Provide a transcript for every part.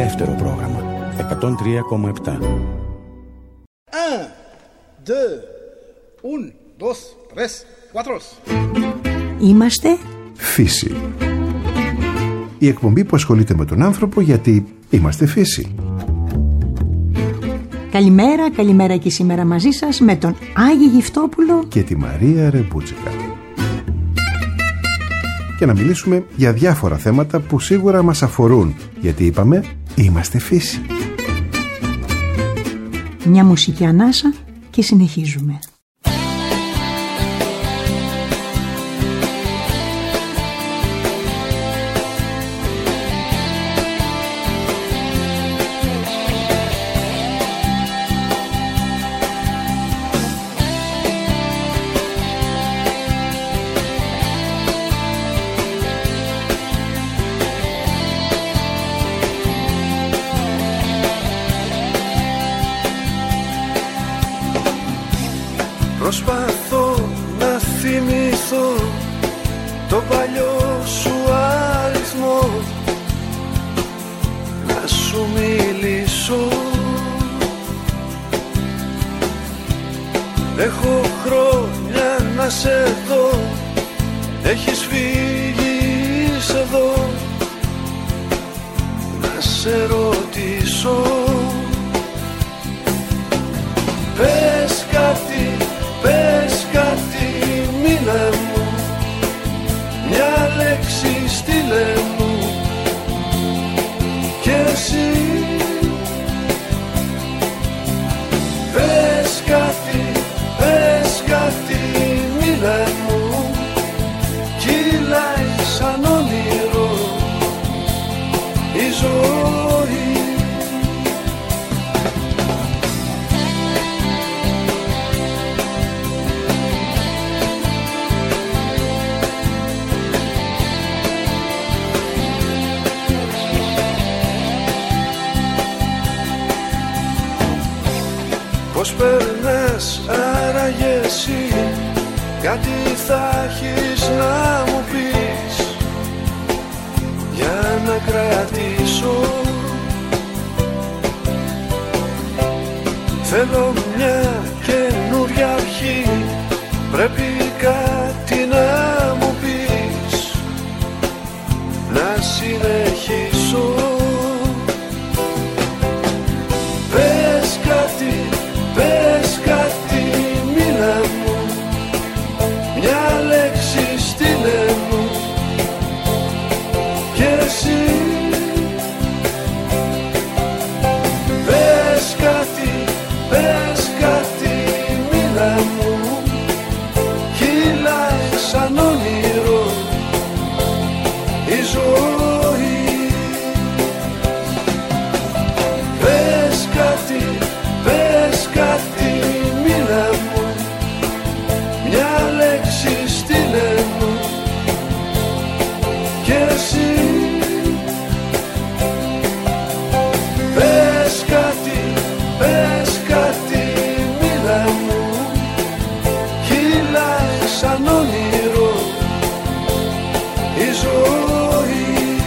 δεύτερο πρόγραμμα 103,7. 1, 2, 1, 2, 3, 4. Είμαστε Φύση. Η εκπομπή που ασχολείται με τον άνθρωπο γιατί είμαστε φύση. καλημέρα και σήμερα μαζί σας με τον Άγη Γυφτόπουλο και τη Μαρία Ρεμπούτσικα. Και να μιλήσουμε για διάφορα θέματα που σίγουρα μας αφορούν, γιατί είπαμε είμαστε φύση. Μια μουσική ανάσα και συνεχίζουμε. Προσπαθώ να θυμηθώ το παλιό σου αριθμό, να σου μιλήσω. Έχω χρόνια να σε δω, έχεις φύγει είσαι εδώ, να σε ρωτήσω. Πες κάτι, μίλα μου, μια λέξη στείλε μου. Και εσύ πες κάτι, μίλα μου, κυλάει σαν όνειρο η ζωή. Πώς περνάς άραγε εσύ, κάτι θα έχεις να μου πεις για να κρατήσω. Θέλω μια καινούρια αρχή, πρέπει κάτι να μου πεις, να συνεχίσω. Πες κάτι, μίλα μου, μια λέξη στείλε μου. Και εσύ πες κάτι, μίλα μου, κυλάει σαν όνειρο η ζωή. Πες κάτι, μίλα μου, μια λέξη στείλε μου. Και εσύ πες κάτι, μίλα μου, κυλάει σαν όνειρο η ζωή.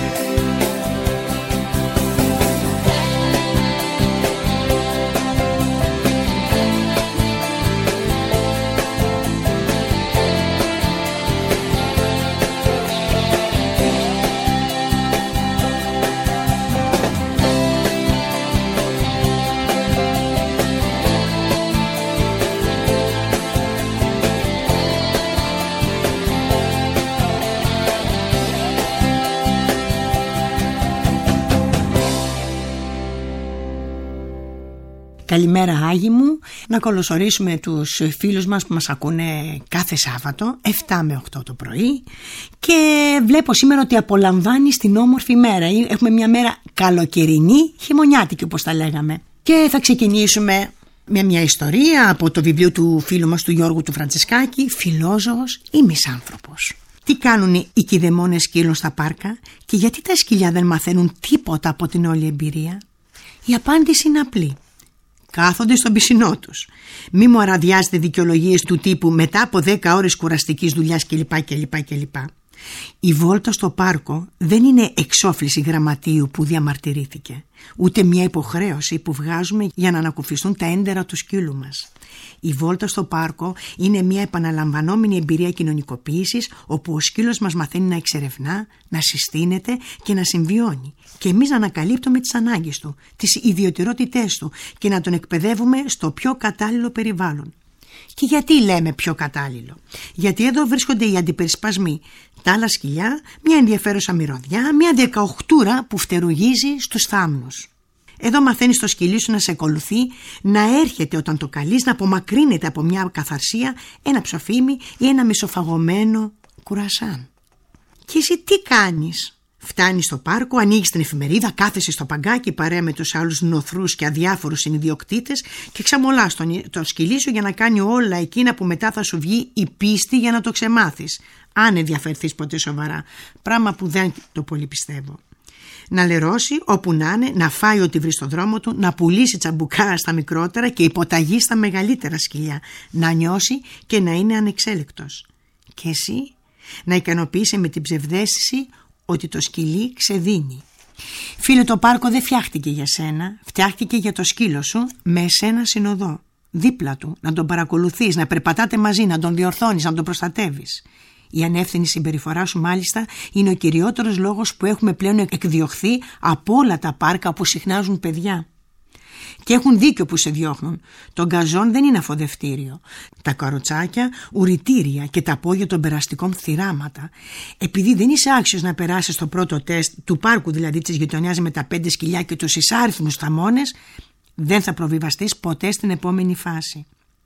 Καλημέρα Άγη μου, να καλωσορίσουμε τους φίλους μας που μας ακούνε κάθε Σάββατο 7 με 8 το πρωί και βλέπω σήμερα ότι απολαμβάνεις την όμορφη μέρα. Έχουμε μια μέρα καλοκαιρινή, χειμωνιάτικη όπως τα λέγαμε. Και θα ξεκινήσουμε με μια ιστορία από το βιβλίο του φίλου μας του Γιώργου του Φραντσισκάκη, Φιλόζωος ή Μισάνθρωπος. Τι κάνουν οι κηδεμόνες σκύλων στα πάρκα και γιατί τα σκυλιά δεν μαθαίνουν τίποτα από την όλη εμπειρία? Η απάντηση είναι απλή. Κάθονται στον πισινό τους. Μη μου αραδιάζετε δικαιολογίες του τύπου μετά από 10 ώρες κουραστικής δουλειάς κλπ. Η βόλτα στο πάρκο δεν είναι εξόφληση γραμματείου που διαμαρτυρήθηκε, ούτε μια υποχρέωση που βγάζουμε για να ανακουφιστούν τα έντερα του σκύλου μας. Η βόλτα στο πάρκο είναι μια επαναλαμβανόμενη εμπειρία κοινωνικοποίησης, όπου ο σκύλος μας μαθαίνει να εξερευνά, να συστήνεται και να συμβιώνει, και εμείς να ανακαλύπτουμε τις ανάγκες του, τις ιδιωτικότητές του και να τον εκπαιδεύουμε στο πιο κατάλληλο περιβάλλον. Και γιατί λέμε πιο κατάλληλο? Γιατί εδώ βρίσκονται οι αντιπερισπασμοί, τα άλλα σκυλιά, μια ενδιαφέρουσα μυρωδιά, μια δεκαοχτούρα που φτερουγίζει στους θάμνους. Εδώ μαθαίνεις το σκυλί σου να σε ακολουθεί, να έρχεται όταν το καλείς, να απομακρύνεται από μια καθαρσία, ένα ψοφίμι ή ένα μισοφαγωμένο κουρασάν. Και εσύ τι κάνεις? Φτάνεις στο πάρκο, ανοίγεις την εφημερίδα, κάθεσαι στο παγκάκι παρέα με τους άλλους νοθρούς και αδιάφορους συνιδιοκτήτες και ξαμολάς το σκυλί σου για να κάνει όλα εκείνα που μετά θα σου βγει η πίστη για να το ξεμάθεις, αν ενδιαφερθείς ποτέ σοβαρά, πράγμα που δεν το πολύ πιστεύω. Να λερώσει όπου να είναι, να φάει ό,τι βρει στο δρόμο του, να πουλήσει τσαμπουκά στα μικρότερα και υποταγή στα μεγαλύτερα σκυλιά, να νιώσει και να είναι ανεξέλεκτος. Και εσύ να ικανοποιείσαι με την ψευδαίσθηση ότι το σκυλί ξεδίνει. Φίλε, το πάρκο δεν φτιάχτηκε για σένα, φτιάχτηκε για το σκύλο σου, με εσένα συνοδό, δίπλα του, να τον παρακολουθείς, να περπατάτε μαζί, να τον διορθώνεις, να τον προστατεύεις. Η ανεύθυνη συμπεριφορά σου μάλιστα είναι ο κυριότερος λόγος που έχουμε πλέον εκδιωχθεί από όλα τα πάρκα που συχνάζουν παιδιά. Και έχουν δίκιο που σε διώχνουν. Το γκαζόν δεν είναι αφοδευτήριο. Τα καροτσάκια ουρητήρια και τα πόδια των περαστικών θυράματα. Επειδή δεν είσαι άξιος να περάσεις το πρώτο τεστ του πάρκου, δηλαδή της γειτονιάς με τα 5 σκυλιά και τους εισάριθμους θαμώνες, δεν θα προβιβαστείς ποτέ στην επόμενη φάση.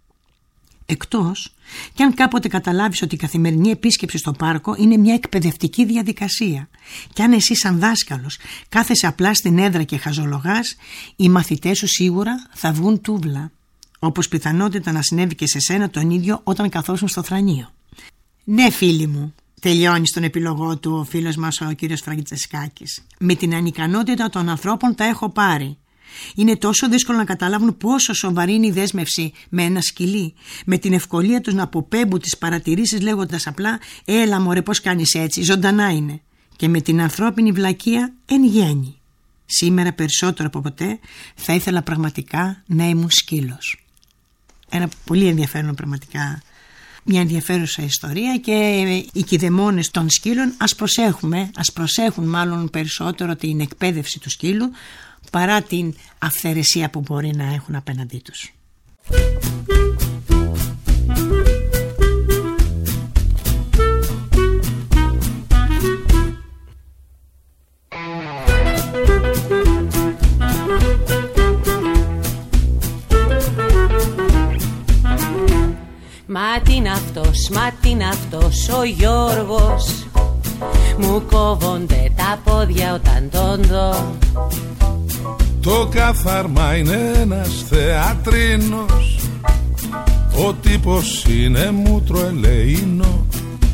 Εκτός κι αν κάποτε καταλάβεις ότι η καθημερινή επίσκεψη στο πάρκο είναι μια εκπαιδευτική διαδικασία, κι αν εσύ σαν δάσκαλος κάθεσαι απλά στην έδρα και χαζολογάς, οι μαθητές σου σίγουρα θα βγουν τούβλα, όπως πιθανότητα να συνέβη και σε σένα τον ίδιο όταν καθόσουν στο θρανείο. Ναι, φίλοι μου, τελειώνει στον επιλογό του ο φίλος μας ο κύριος Φραγκιτσεσκάκης. Με την ανικανότητα των ανθρώπων τα έχω πάρει. Είναι τόσο δύσκολο να καταλάβουν πόσο σοβαρή είναι η δέσμευση με ένα σκυλί, με την ευκολία τους να αποπέμπουν τις παρατηρήσεις λέγοντας απλά «Έλα μωρέ, πώς κάνεις έτσι, ζωντανά είναι», και με την ανθρώπινη βλακεία εν γέννη. Σήμερα περισσότερο από ποτέ θα ήθελα πραγματικά να ήμουν σκύλος. Ένα πολύ ενδιαφέρον πραγματικά, μια ενδιαφέρουσα ιστορία, και οι κηδεμόνες των σκύλων ας προσέχουν μάλλον περισσότερο την εκπαίδευση του σκύλου παρά την αυθαιρεσία που μπορεί να έχουν απέναντί τους. Μα τι είναι αυτός ο Γιώργος, μου κόβονται τα πόδια όταν τον δω. Το καθάρμα είναι ένας θεατρίνος, ο τύπος είναι μούτρο ελεήνο.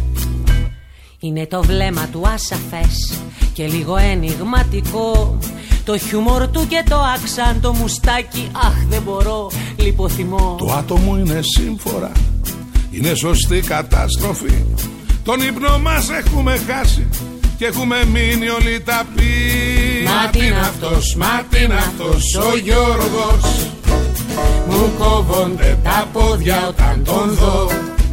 Είναι το βλέμμα του ασαφές και λίγο ενιγματικό, το χιούμορ του και το άξαν, το μουστάκι, αχ δεν μπορώ, λιποθυμώ. Το άτομο είναι σύμφορα, είναι σωστή καταστροφή. Τον ύπνο μας έχουμε χάσει και έχουμε μείνει όλοι ταπεί. Μα τι είναι αυτός ο Γιώργος, μου κόβονται τα πόδια όταν τον δω.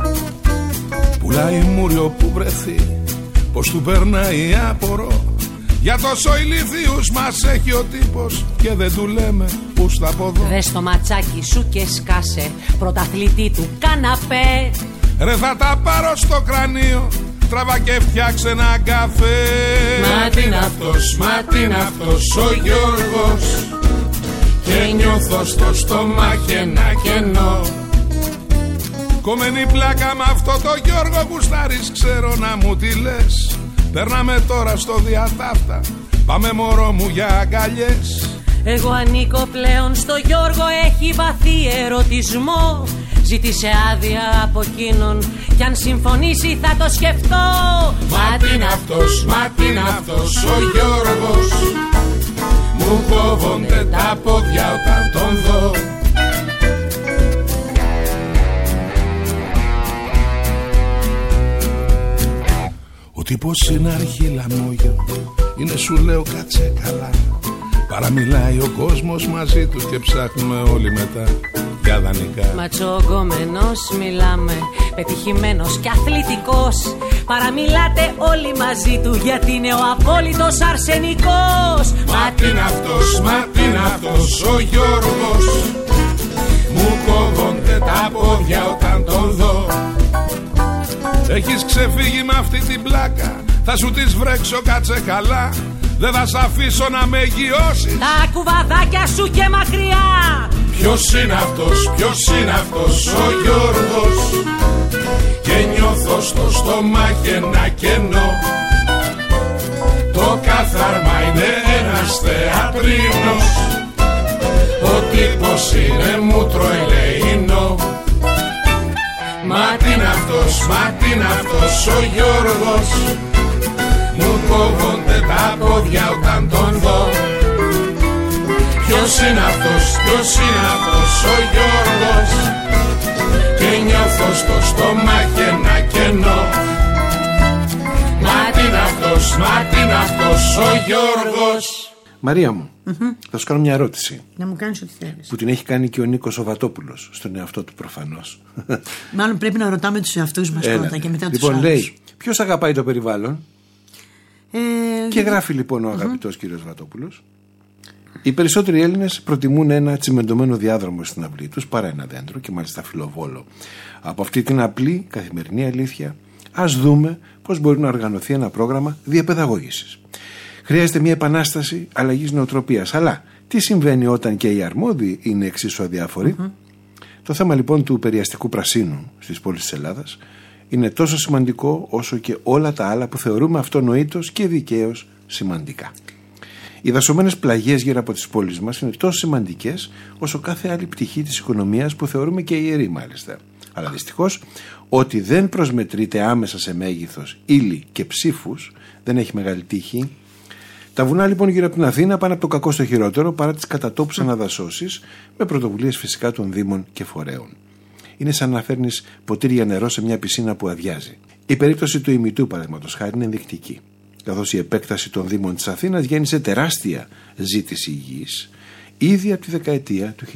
Πουλάει μούριο που βρεθεί, πως του περνάει απορώ. Για τόσο ηλίθιους μας έχει ο τύπος και δεν του λέμε που στα ποδό. Δες το ματσάκι σου και σκάσε, πρωταθλητή του καναπέ. Ρε θα τα πάρω στο κρανίο, τραβά και φτιάξε ένα καφέ. Μα τι είναι αυτός ο Γιώργος, και νιώθω στο στομάχι ένα κενό. Κομμένη πλάκα με αυτό το Γιώργο που στάρεις, ξέρω να μου τι λες. Περνάμε τώρα στο διατάφτα, πάμε μωρό μου για αγκαλιές. Εγώ ανήκω πλέον στο Γιώργο, έχει βαθύ ερωτισμό. Ζήτησε άδεια από εκείνον κι αν συμφωνήσει θα το σκεφτώ. Μα τι είναι αυτός ο Γιώργος, μου κόβονται τα πόδια όταν τον δω. Ο πως είναι αρχή λαμόγιο, είναι σου λέω κάτσε καλά. Παραμιλάει ο κόσμος μαζί του και ψάχνουμε όλοι μετά για δανεικά. Ματσογκόμενος μιλάμε, πετυχημένος κι αθλητικός. Παραμιλάτε όλοι μαζί του γιατί είναι ο απόλυτος αρσενικός. Μα τι είναι αυτός, μα τι είναι αυτός ο Γιώργος, μου κόβονται τα πόδια όταν τον δω. Έχεις ξεφύγει με αυτή την πλάκα, θα σου τις βρέξω κάτσε καλά. Δεν θα σ' αφήσω να με γιώσεις τα κουβαδάκια σου και μακριά. Ποιος είναι αυτός, ποιος είναι αυτός ο Γιώργος, και νιώθω στο στομάχι ένα κενό. Το καθάρμα είναι ένας θεατρίνος, ο τύπος είναι μούτρο ελεεινό. Μα τι είναι αυτός, μα τι είναι αυτός ο Γιώργος, μου κόβονται τα πόδια όταν τον δω. Ποιος είναι αυτός, ποιος είναι αυτός ο Γιώργος, και νιώθω στο στομάχι ένα κενό. Μα τι είναι αυτός, μα τι είναι αυτός ο Γιώργος. Μαρία μου, θα σου κάνω μια ερώτηση. Να μου κάνεις ό,τι θέλεις. Που την έχει κάνει και ο Νίκος ο Βατόπουλος στον εαυτό του προφανώς. Μάλλον πρέπει να ρωτάμε τους εαυτούς μας πρώτα και μετά τους άλλους. Λοιπόν, λέει, ποιος αγαπάει το περιβάλλον? Και γράφει λοιπόν ο αγαπητός κύριος Βατόπουλος: οι περισσότεροι Έλληνες προτιμούν ένα τσιμεντωμένο διάδρομο στην αυλή τους παρά ένα δέντρο, και μάλιστα φιλοβόλο. Από αυτή την απλή καθημερινή αλήθεια, ας δούμε πώς μπορεί να οργανωθεί ένα πρόγραμμα διαπαιδαγώγησης. Χρειάζεται μια επανάσταση αλλαγής νοοτροπίας. Αλλά τι συμβαίνει όταν και οι αρμόδιοι είναι εξίσου αδιάφοροι? Το θέμα λοιπόν του περιαστικού πρασίνου στις πόλεις της Ελλάδας είναι τόσο σημαντικό όσο και όλα τα άλλα που θεωρούμε αυτονοήτως και δικαίως σημαντικά. Οι δασωμένες πλαγιές γύρω από τις πόλεις μας είναι τόσο σημαντικές όσο κάθε άλλη πτυχή της οικονομίας που θεωρούμε και ιερή μάλιστα. Αλλά δυστυχώς, ό,τι δεν προσμετρείται άμεσα σε μέγεθος, ύλη και ψήφους δεν έχει μεγάλη τύχη. Τα βουνά λοιπόν γύρω από την Αθήνα πάνε από το κακό στο χειρότερο παρά τις κατατόπους αναδασώσεις, με πρωτοβουλίες φυσικά των δήμων και φορέων. Είναι σαν να φέρνεις ποτήρια νερό σε μια πισίνα που αδειάζει. Η περίπτωση του ημιτού, παραδείγματος χάρη, είναι ενδεικτική. Καθώς η επέκταση των δήμων της Αθήνας γέννησε τεράστια ζήτηση γης ήδη από τη δεκαετία του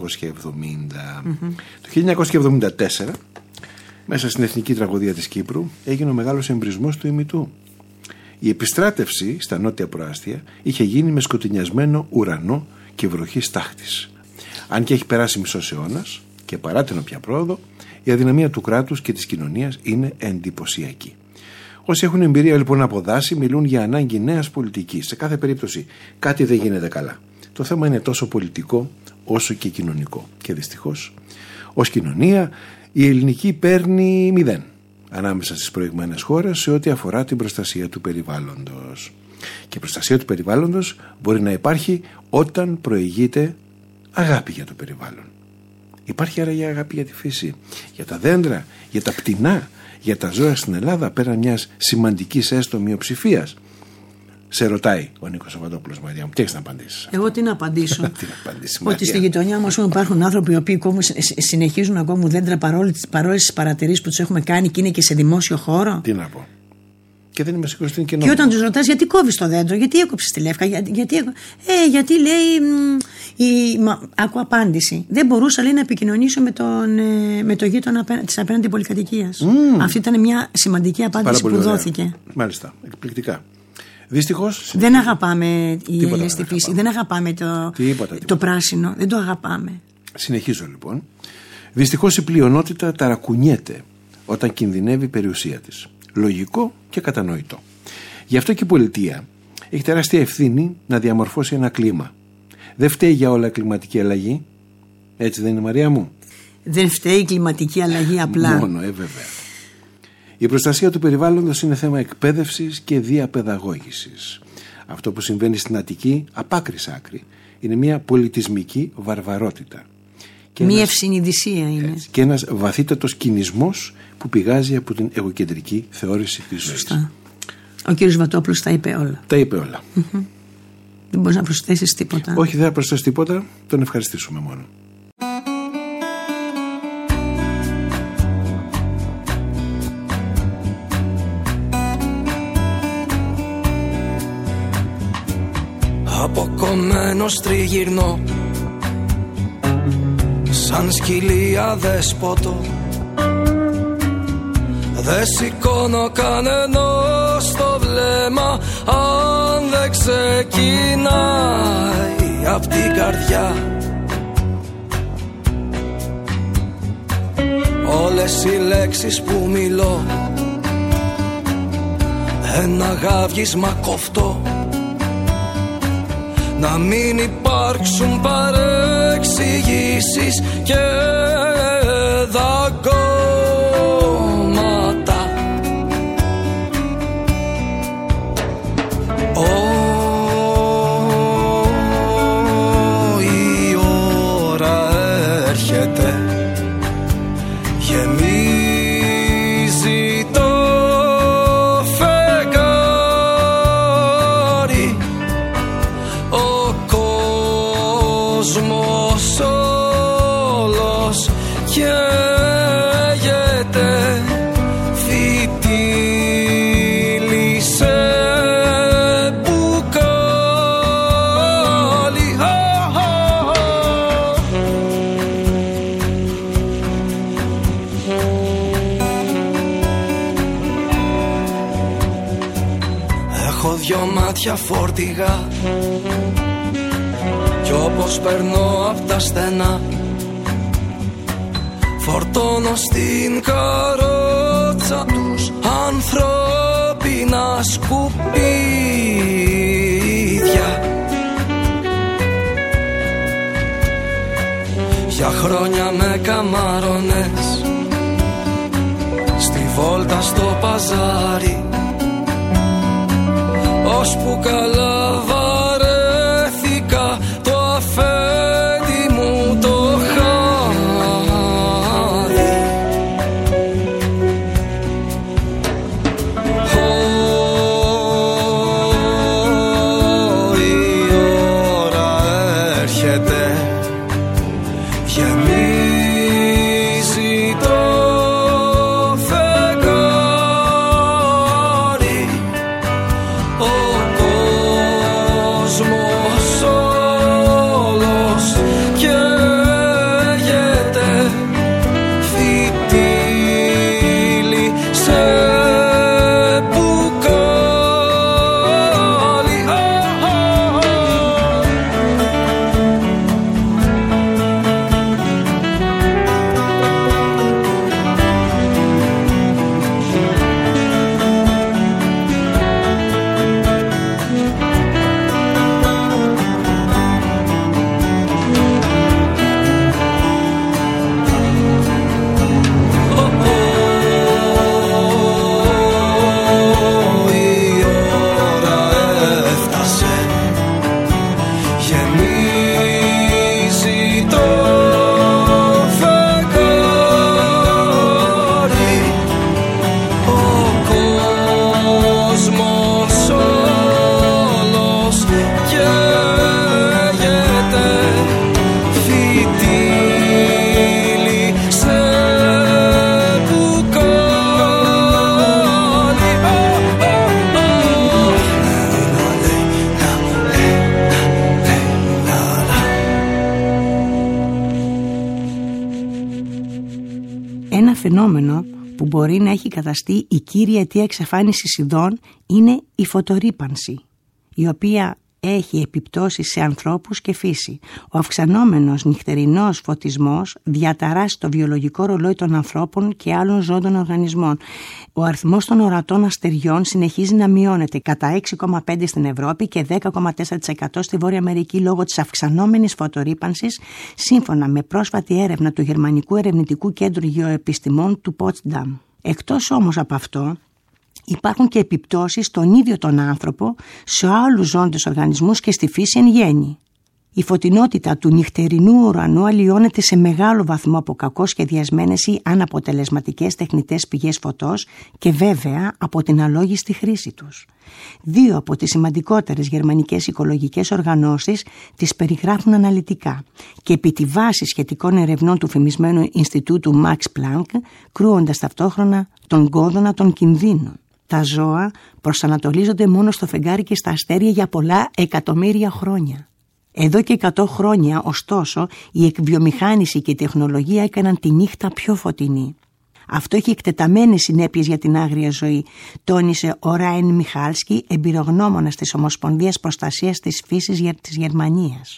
1970. Το 1974, μέσα στην εθνική τραγωδία της Κύπρου, έγινε ο μεγάλος εμπρισμός του ημιτού. Η επιστράτευση στα νότια προάστια είχε γίνει με σκοτεινιασμένο ουρανό και βροχή στάχτης. Αν και έχει περάσει μισός αιώνας και παρά την όποια πρόοδο, η αδυναμία του κράτους και της κοινωνίας είναι εντυπωσιακή. Όσοι έχουν εμπειρία λοιπόν από δάση μιλούν για ανάγκη νέας πολιτικής. Σε κάθε περίπτωση κάτι δεν γίνεται καλά. Το θέμα είναι τόσο πολιτικό όσο και κοινωνικό. Και δυστυχώς, ως κοινωνία, η ελληνική παίρνει 0 ανάμεσα στις προηγμένες χώρες σε ό,τι αφορά την προστασία του περιβάλλοντος. Και η προστασία του περιβάλλοντος μπορεί να υπάρχει όταν προηγείται αγάπη για το περιβάλλον. Υπάρχει άραγε αγάπη για τη φύση, για τα δέντρα, για τα πτηνά, για τα ζώα στην Ελλάδα, πέραν μιας σημαντικής έστω μειοψηφίας? Σε ρωτάει ο Νίκος Βατόπουλος, Μαρία μου, τι έχεις να απαντήσεις? Εγώ τι να απαντήσω? Τι να απαντήσεις, Ότι στη γειτονιά μας υπάρχουν άνθρωποι οι οποίοι συνεχίζουν να κόβουν δέντρα παρόλες τις παρατηρήσεις που τους έχουμε κάνει και είναι και σε δημόσιο χώρο. Τι να πω? Και δεν είμαι σίγουρος ότι είναι και όταν τους ρωτάς γιατί κόβεις το δέντρο, γιατί έκοψες τη Λεύκα, γιατί λέει. Άκου απάντηση. Δεν μπορούσα, λέει, να επικοινωνήσω με το γείτονα της απέναντι πολυκατοικίας. Αυτή ήταν μια σημαντική απάντηση που δόθηκε. Μάλιστα, εκπληκτικά. Δυστυχώς. Δεν αγαπάμε η Έλληνες στη φύση. Δεν αγαπάμε το πράσινο. Δεν το αγαπάμε. Συνεχίζω λοιπόν. Δυστυχώς η πλειονότητα ταρακουνιέται όταν κινδυνεύει η περιουσία της. Λογικό και κατανοητό. Γι' αυτό και η πολιτεία έχει τεράστια ευθύνη να διαμορφώσει ένα κλίμα. Δεν φταίει για όλα η κλιματική αλλαγή. Έτσι δεν είναι, Μαρία μου? Δεν φταίει η κλιματική αλλαγή απλά. Μόνο, βέβαια. Η προστασία του περιβάλλοντος είναι θέμα εκπαίδευσης και διαπαιδαγώγησης. Αυτό που συμβαίνει στην Αττική, απ' άκρη σ' άκρη, είναι μια πολιτισμική βαρβαρότητα. Μια ευσυνειδησία είναι. Έτσι, και ένας βαθύτατος κινησμός που πηγάζει από την εγωκεντρική θεώρηση της ζωής. Σωστά. Ο κύριος Βατόπουλος τα είπε όλα. Τα είπε όλα. Δεν μπορείς να προσθέσεις τίποτα? Όχι, δεν θα προσθέσει τίποτα. Τον ευχαριστήσουμε μόνο. αποκομμένος τριγυρνώ, σαν σκυλία δεσπότο. Δεν σηκώνω κανενός το βλέμμα αν δεν ξεκινάει απ' την καρδιά. Όλες οι λέξεις που μιλώ, ένα γάβγισμα κοφτό. Να μην υπάρξουν παρεξηγήσεις και δαγκώματα. Η ώρα έρχεται, γεμίζει το φεγγάρι, ο κόσμος όλος καίγεται, φυτίλει σε μπουκάλι. Έχω δυο μάτια φορτηγά κι όπως περνώ απ' τα στενά, φορτώνω στην καρότσα τους ανθρώπινα σκουπίδια. Για χρόνια με καμάρωνες στη βόλτα στο παζάρι, ώσπου καλά βαρέθηκα το αφέντη μου το χάδι. Η ώρα έρχεται, γεμίζει το φεγγάρι, ο κόσμος όλος καίγεται, φυτίλει σε μπουκάλι. Η ώρα έφτασε, γεμίζει το φεγγάρι, ο κόσμος όλος καίγεται, φυτίλει σε μπουκάλι. Ένα φαινόμενο που μπορεί να έχει καταστεί η κύρια αιτία εξαφάνισης ειδών είναι η φωτορύπανση, η οποία έχει επιπτώσεις σε ανθρώπους και φύση. Ο αυξανόμενος νυχτερινός φωτισμός διαταράσσει το βιολογικό ρολόι των ανθρώπων και άλλων ζώντων οργανισμών. Ο αριθμός των ορατών αστεριών συνεχίζει να μειώνεται κατά 6,5% στην Ευρώπη και 10,4% στη Βόρεια Αμερική λόγω της αυξανόμενης φωτορύπανσης, σύμφωνα με πρόσφατη έρευνα του Γερμανικού Ερευνητικού Κέντρου Γεωεπιστημών του Πότσταμ. Εκτός όμως από αυτό, υπάρχουν και επιπτώσεις στον ίδιο τον άνθρωπο, σε άλλους ζώντες οργανισμούς και στη φύση εν γέννη. Η φωτεινότητα του νυχτερινού ουρανού αλλοιώνεται σε μεγάλο βαθμό από κακώς σχεδιασμένες ή αναποτελεσματικές τεχνητές πηγές φωτός και βέβαια από την αλόγιστη χρήση τους. Δύο από τις σημαντικότερες γερμανικές οικολογικές οργανώσεις τις περιγράφουν αναλυτικά και επί τη βάση σχετικών ερευνών του φημισμένου Ινστιτούτου Max Planck, κρούοντας ταυτόχρονα τον κόδωνα των κινδύνων. Τα ζώα προσανατολίζονται μόνο στο φεγγάρι και στα αστέρια για πολλά εκατομμύρια χρόνια. Εδώ και 100 χρόνια, ωστόσο, η εκβιομηχάνηση και η τεχνολογία έκαναν τη νύχτα πιο φωτεινή. Αυτό έχει εκτεταμένες συνέπειες για την άγρια ζωή, τόνισε ο Ράιν Μιχάλσκι, εμπειρογνώμονας της Ομοσπονδίας Προστασίας της Φύσης της Γερμανίας.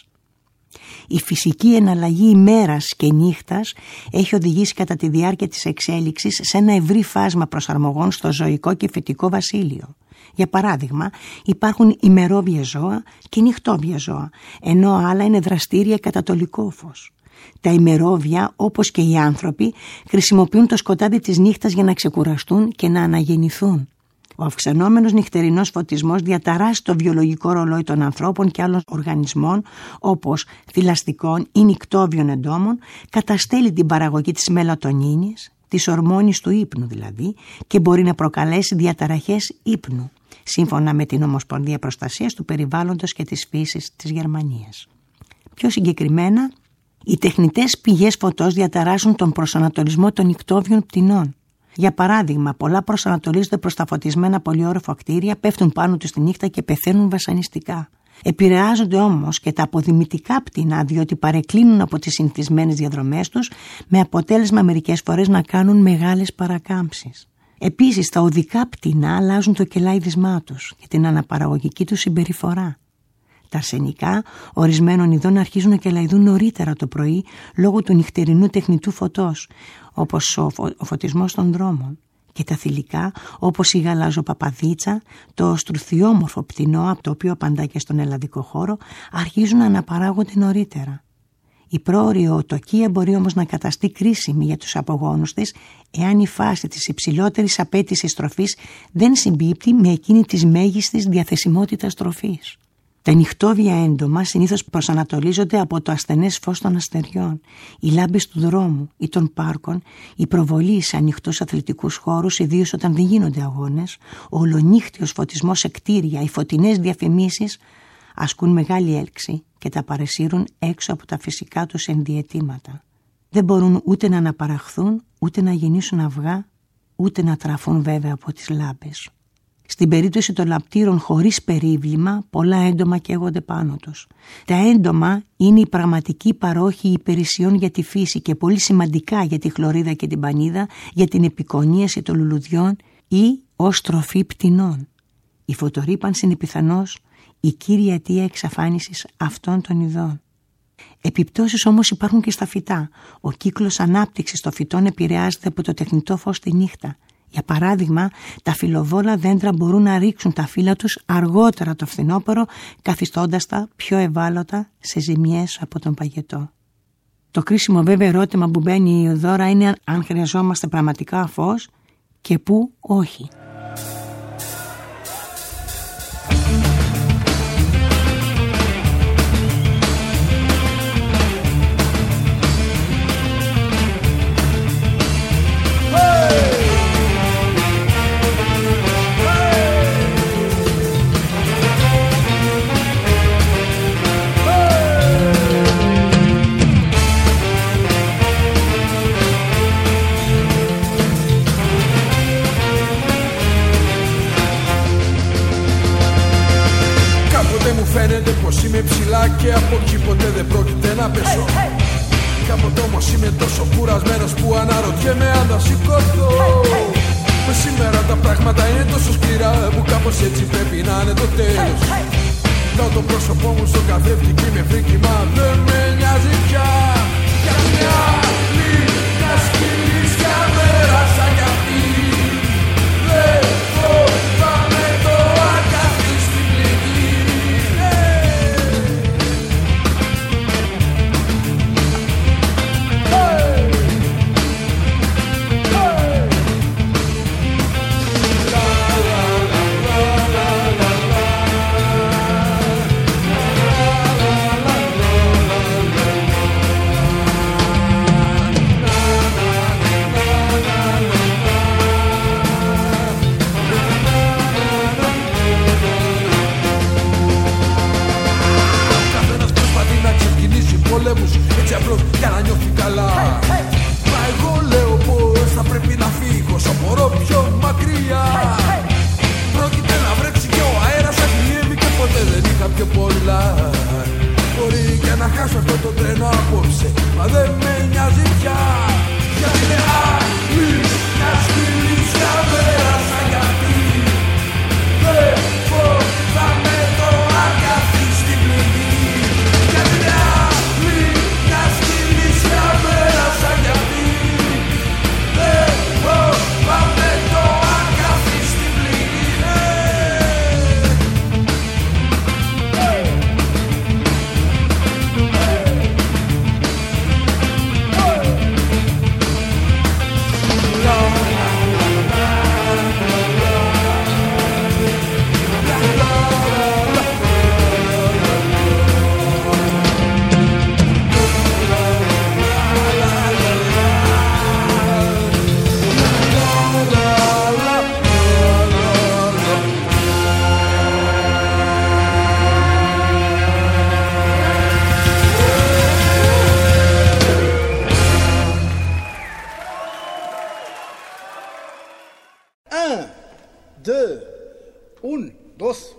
Η φυσική εναλλαγή ημέρας και νύχτας έχει οδηγήσει κατά τη διάρκεια της εξέλιξης σε ένα ευρύ φάσμα προσαρμογών στο ζωικό και φυτικό βασίλειο. Για παράδειγμα, υπάρχουν ημερόβια ζώα και νυχτόβια ζώα, ενώ άλλα είναι δραστήρια κατά το λυκόφως. Τα ημερόβια, όπως και οι άνθρωποι, χρησιμοποιούν το σκοτάδι της νύχτας για να ξεκουραστούν και να αναγεννηθούν. Ο αυξανόμενος νυχτερινός φωτισμός διαταράσσει το βιολογικό ρολόι των ανθρώπων και άλλων οργανισμών, όπως θηλαστικών ή νυκτόβιων εντόμων, καταστέλει την παραγωγή της μελατονίνης, της ορμόνης του ύπνου δηλαδή, και μπορεί να προκαλέσει διαταραχές ύπνου, σύμφωνα με την Ομοσπονδία Προστασίας του Περιβάλλοντος και της Φύσης της Γερμανίας. Πιο συγκεκριμένα, οι τεχνητές πηγές φωτός διαταράσσουν τον προσανατολισμό των νυκτόβιων πτηνών. Για παράδειγμα, πολλά προσανατολίζονται προς τα φωτισμένα πολυόροφα κτίρια, πέφτουν πάνω τους τη νύχτα και πεθαίνουν βασανιστικά. Επηρεάζονται όμως και τα αποδημητικά πτηνά, διότι παρεκκλίνουν από τις συνηθισμένες διαδρομές τους, με αποτέλεσμα μερικές φορές να κάνουν μεγάλες παρακάμψεις. Επίσης, τα οδικά πτηνά αλλάζουν το κελάιδισμά τους και την αναπαραγωγική τους συμπεριφορά. Τα αρσενικά ορισμένων ειδών αρχίζουν να κελαηδούν νωρίτερα το πρωί λόγω του νυχτερινού τεχνητού φωτός, όπως ο φωτισμός των δρόμων. Και τα θηλυκά, όπως η γαλαζοπαπαδίτσα, το στρουθιόμορφο πτηνό, από το οποίο απαντά και στον ελλαδικό χώρο, αρχίζουν να αναπαράγονται νωρίτερα. Η πρόωρη οτοκία μπορεί όμως να καταστεί κρίσιμη για τους απογόνους της, εάν η φάση της υψηλότερης απέτησης τροφής δεν συμπίπτει με εκείνη της μέγιστης διαθεσιμότητας τροφής. Τα νυχτόβια έντομα συνήθως προσανατολίζονται από το ασθενές φως των αστεριών, οι λάμπες του δρόμου ή των πάρκων, η προβολή σε ανοιχτούς αθλητικούς χώρους, ιδίως όταν δεν γίνονται αγώνες, ο ολονύχτιος φωτισμός σε κτίρια, οι φωτεινές διαφημίσεις ασκούν μεγάλη έλξη και τα παρεσύρουν έξω από τα φυσικά τους ενδιαιτήματα. Δεν μπορούν ούτε να αναπαραχθούν, ούτε να γεννήσουν αυγά, ούτε να τραφούν βέβαια από τις λάμπες. Στην περίπτωση των λαπτήρων χωρίς περίβλημα, πολλά έντομα καίγονται πάνω τους. Τα έντομα είναι οι πραγματικοί παρόχοι υπηρεσιών για τη φύση και πολύ σημαντικά για τη χλωρίδα και την πανίδα, για την επικονίαση των λουλουδιών ή ως τροφή πτηνών. Η φωτορρύπανση είναι πιθανώς η κύρια αιτία εξαφάνισης αυτών των ειδών. Επιπτώσεις όμως υπάρχουν και στα φυτά. Ο κύκλος ανάπτυξης των φυτών επηρεάζεται από το τεχνητό φως τη νύχτα. Για παράδειγμα, τα φυλλοβόλα δέντρα μπορούν να ρίξουν τα φύλλα τους αργότερα το φθινόπωρο, καθιστώντας τα πιο ευάλωτα σε ζημιές από τον παγετό. Το κρίσιμο βέβαια ερώτημα που μπαίνει εδώ είναι αν χρειαζόμαστε πραγματικά φως και πού όχι. Φαίνεται πως είμαι ψηλά και από εκεί ποτέ δεν πρόκειται να πέσω. Κάποτε όμως είμαι τόσο κουρασμένος που αναρωτιέμαι αν θα σηκωθώ. Μα σήμερα τα πράγματα είναι τόσο σκληρά που κάπως έτσι πρέπει να είναι το τέλος. Δάω το πρόσωπό μου στον καθρέφτη και είμαι φρίκημα, δεν με νοιάζει πια. Για μια άλλη να σκυλείς κι αμέρασα κι αυτή. Δεν φοβάμαι το ακαθί στην πληγή.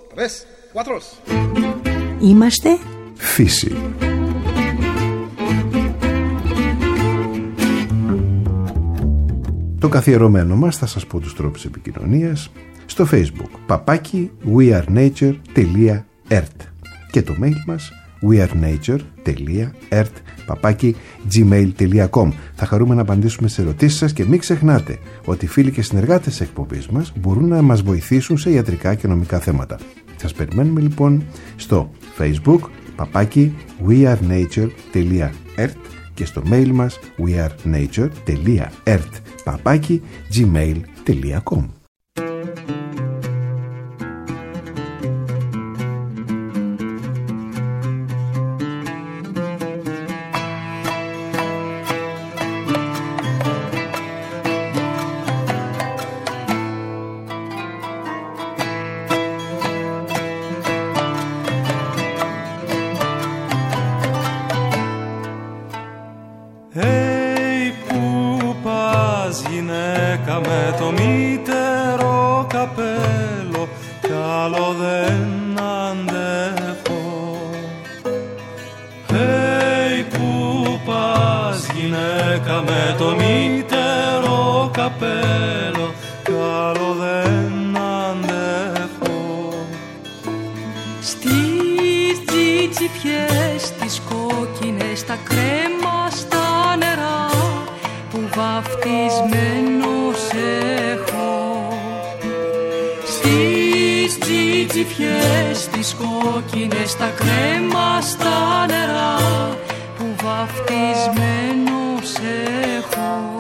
Είμαστε Φύση. Το καθιερωμένο μας, θα σας πω τους τρόπους επικοινωνίας, στο Facebook wearenature.ert και το mail μας wearenature.ert@gmail.com. Θα χαρούμε να απαντήσουμε σε ερωτήσεις σας και μην ξεχνάτε ότι φίλοι και συνεργάτες της εκπομπής μας μπορούν να μας βοηθήσουν σε ιατρικά και νομικά θέματα. Σας περιμένουμε λοιπόν στο Facebook wearenature.ert και στο mail μας wearenature.ert@gmail.com. Με το μήτερο καπέλο κι άλλο δεν αντέχω. Που πας γυναίκα με το μήτερο καπέλο κι άλλο δεν αντέχω. Στις τζιτζιφιές τις κόκκινες τα κρέμα στα νερά που βαφτισμένος έχω. Στις τζιτζιφιές τις κόκκινες τα κρέμα στα νερά που βαφτισμένος έχω.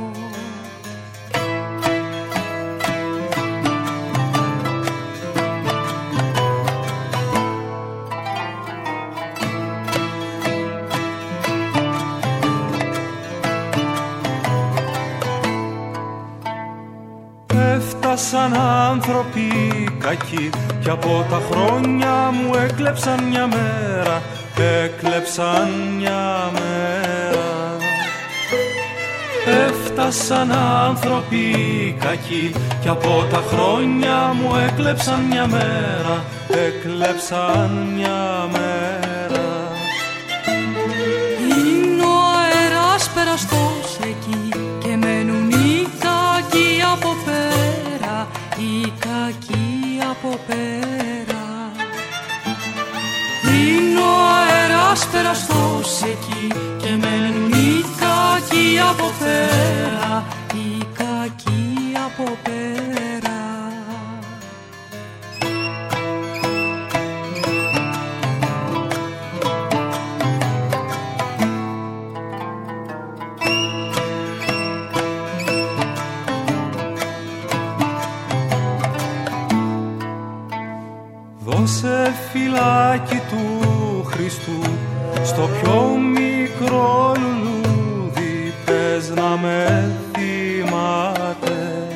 Σαν άνθρωποι κακοί κι από τα χρόνια μου έκλεψαν μια μέρα, έκλεψαν μια μέρα. Έφτασαν άνθρωποι κακοί κι από τα χρόνια μου έκλεψαν μια μέρα, έκλεψαν μια μέρα. Είναι ο αέρας περαστός εκεί και μένουν οι κακοί από πέρα, οι κακοί από πέρα. Είναι ο αέρας περαστός εκεί και μένουν οι κακοί από πέρα, οι κακοί από πέρα. Δώσε φυλάκι του Χριστού στο πιο μικρό λουλούδι, πες να με θυμάται.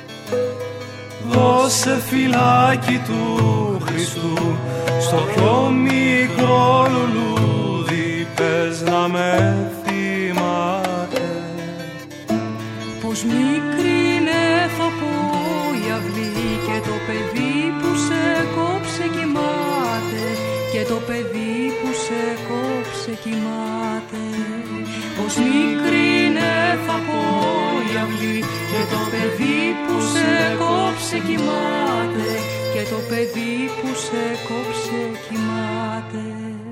Δώσε φυλάκι του Χριστού στο πιο μικρό λουλούδι, πες να με θυμάται. Πως μικρήνε θα πω η αυλή και το παιδί που σε κόψε κοιμάται, και το παιδί που σε κόψε κοιμάται. Πως μικρήνε θα πω η αυλή και το παιδί που σε κόψε κοιμάται, και το παιδί που σε κόψε κοιμάται.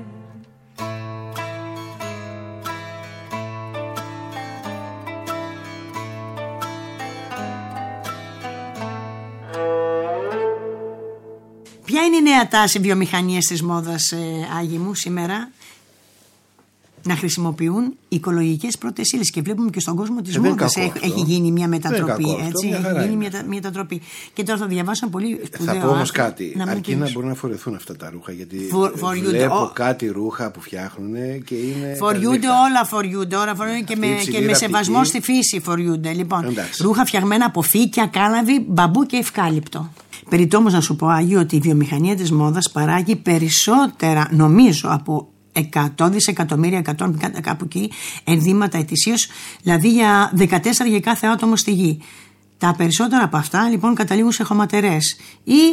Ποια είναι η νέα τάση βιομηχανίας της μόδας, Άγιοι μου, σήμερα? Να χρησιμοποιούν οικολογικές πρώτες ύλες, και βλέπουμε και στον κόσμο της μόδας έχει γίνει μια μετατροπή. Έτσι, έχει γίνει μια μετατροπή. Και τώρα θα διαβάσω πολύ σπουδαίο. Θα πω όμως κάτι. Αρκεί να μπορούν να φορεθούν αυτά τα ρούχα. Γιατί βλέπω κάτι ρούχα που φτιάχνουν και είναι. Φοριούνται όλα, φοριούνται όλα, και με σεβασμό στη φύση φοριούνται. Λοιπόν, ρούχα φτιαγμένα από φύκια, κάναβη, μπαμπού και ευκάλυπτο. Περιττό όμως να σου πω, Άγιο, ότι η βιομηχανία της μόδας παράγει περισσότερα, νομίζω, από 100 δισεκατομμύρια, 100 κάπου εκεί, ενδύματα ετησίως, δηλαδή για 14 για κάθε άτομο στη γη. Τα περισσότερα από αυτά λοιπόν καταλήγουν σε χωματερές ή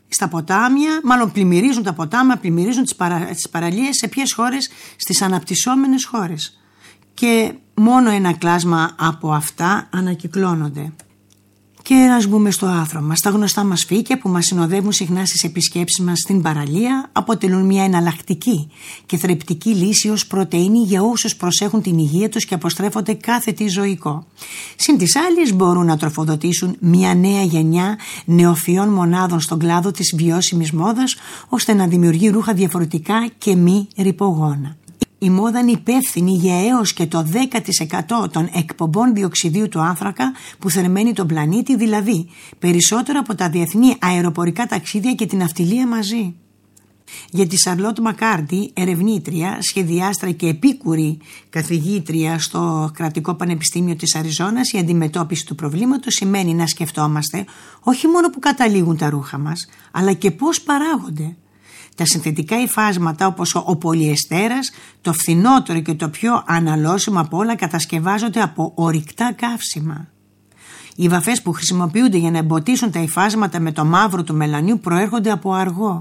στα ποτάμια, μάλλον πλημμυρίζουν τα ποτάμια, πλημμυρίζουν τις παραλίες. Σε ποιες χώρες? Στις αναπτυσσόμενες χώρες. Και μόνο ένα κλάσμα από αυτά ανακυκλώνονται. Και ας μπούμε στο άθρο μας. Τα γνωστά μας φύκια που μας συνοδεύουν συχνά στις επισκέψεις μας στην παραλία αποτελούν μια εναλλακτική και θρεπτική λύση ως πρωτεΐνη για όσους προσέχουν την υγεία τους και αποστρέφονται κάθε τι ζωικό. Συν τις άλλες μπορούν να τροφοδοτήσουν μια νέα γενιά νεοφυών μονάδων στον κλάδο της βιώσιμης μόδας, ώστε να δημιουργεί ρούχα διαφορετικά και μη ρυπογόνα. Η μόδα είναι υπεύθυνη για έως και το 10% των εκπομπών διοξιδίου του άνθρακα που θερμαίνει τον πλανήτη, δηλαδή περισσότερο από τα διεθνή αεροπορικά ταξίδια και την ναυτιλία μαζί. Για τη Σαρλότ Μακάρντι, ερευνήτρια, σχεδιάστρα και επίκουρη καθηγήτρια στο Κρατικό Πανεπιστήμιο της Αριζόνας, η αντιμετώπιση του προβλήματος σημαίνει να σκεφτόμαστε όχι μόνο που καταλήγουν τα ρούχα μας, αλλά και πώς παράγονται. Τα συνθετικά υφάσματα όπως ο πολυεστέρας, το φθηνότερο και το πιο αναλώσιμο από όλα, κατασκευάζονται από ορυκτά καύσιμα. Οι βαφές που χρησιμοποιούνται για να εμποτίσουν τα υφάσματα με το μαύρο του μελανιού προέρχονται από αργό.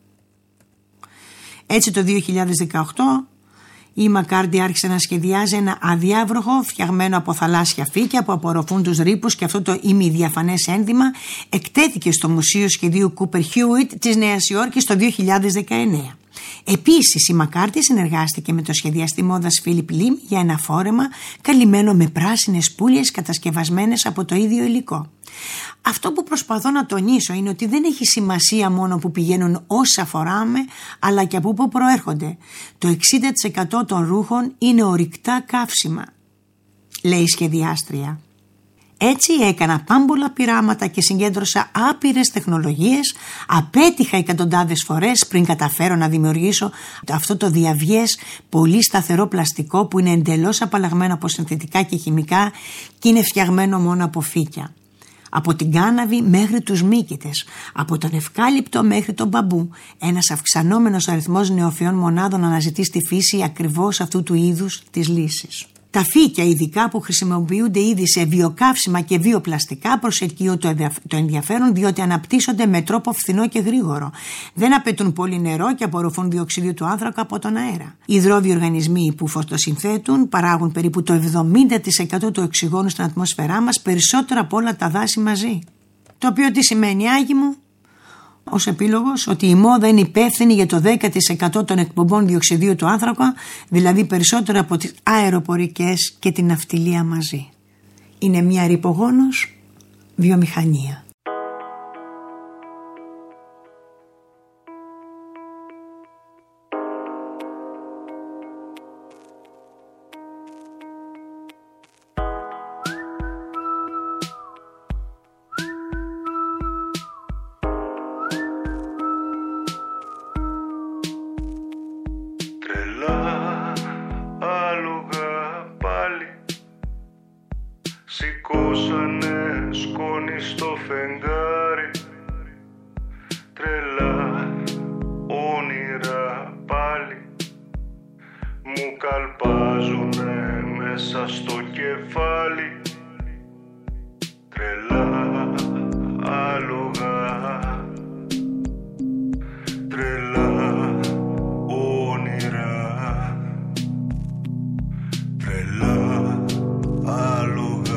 Έτσι το 2018 η Μακάρντι άρχισε να σχεδιάζει ένα αδιάβροχο φτιαγμένο από θαλάσσια φύκια που απορροφούν τους ρήπους, και αυτό το ημιδιαφανές ένδυμα εκτέθηκε στο Μουσείο Σχεδίου Cooper Hewitt της Νέας Υόρκης το 2019. Επίσης η Μακάρντι συνεργάστηκε με το σχεδιαστή μόδας Φίλιπ Λιμ για ένα φόρεμα καλυμμένο με πράσινες πουλιες κατασκευασμένες από το ίδιο υλικό. Αυτό που προσπαθώ να τονίσω είναι ότι δεν έχει σημασία μόνο που πηγαίνουν όσα φοράμε, αλλά και από πού προέρχονται. Το 60% των ρούχων είναι ορυκτά καύσιμα, λέει η σχεδιάστρια. Έτσι έκανα πάμπολα πειράματα και συγκέντρωσα άπειρες τεχνολογίες, απέτυχα εκατοντάδες φορές πριν καταφέρω να δημιουργήσω αυτό το διαβιές πολύ σταθερό πλαστικό που είναι εντελώς απαλλαγμένο από συνθετικά και χημικά και είναι φτιαγμένο μόνο από φύκια. Από την κάναβη μέχρι τους μύκητες, από τον ευκάλυπτο μέχρι τον μπαμπού, ένας αυξανόμενος αριθμός νεοφυών μονάδων αναζητεί στη φύση ακριβώς αυτού του είδους της λύσης. Τα φύκια ειδικά που χρησιμοποιούνται ήδη σε βιοκαύσιμα και βιοπλαστικά προσελκύουν το ενδιαφέρον, διότι αναπτύσσονται με τρόπο φθηνό και γρήγορο. Δεν απαιτούν πολύ νερό και απορροφούν διοξείδιο του άνθρακα από τον αέρα. Οι υδρόβιοι οργανισμοί που φωτοσυνθέτουν παράγουν περίπου το 70% του οξυγόνου στην ατμόσφαιρά μας, περισσότερο από όλα τα δάση μαζί. Το οποίο τι σημαίνει, Άγι μου? Ως επίλογος, ότι η μόδα είναι υπεύθυνη για το 10% των εκπομπών διοξιδίου του άνθρακα, δηλαδή περισσότερο από τις αεροπορικές και την ναυτιλία μαζί. Είναι μια ρυπογόνος βιομηχανία. Σηκώσανε σκόνη στο φεγγάρι, τρελά όνειρα πάλι μου καλπάζουνε μέσα στο κεφάλι, τρελά άλογα, τρελά όνειρα, τρελά άλογα.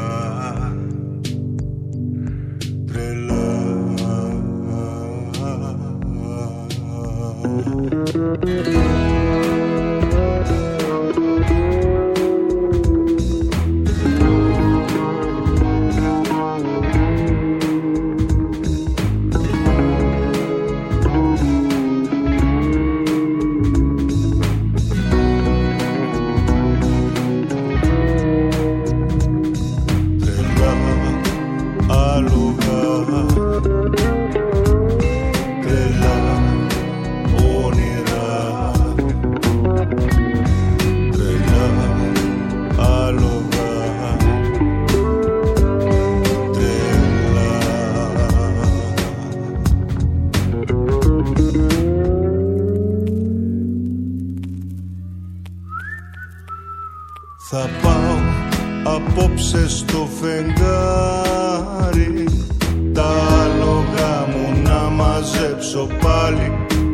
Θα πάω απόψε στο φεγγάρι, τα άλογα μου να μαζέψω επιστρέψω πάλι.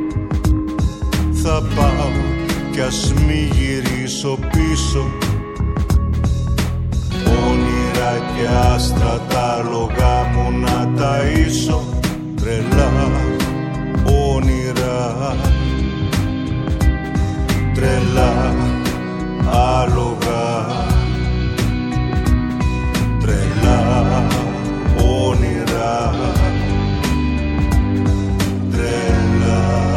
Θα πάω κι ας μη γυρίσω πίσω. Όνειρα και άστρα τα άλογα μου να ταΐσω. Τρελά όνειρα, τρελά άλογα, τρελά όνειρα, τρελά.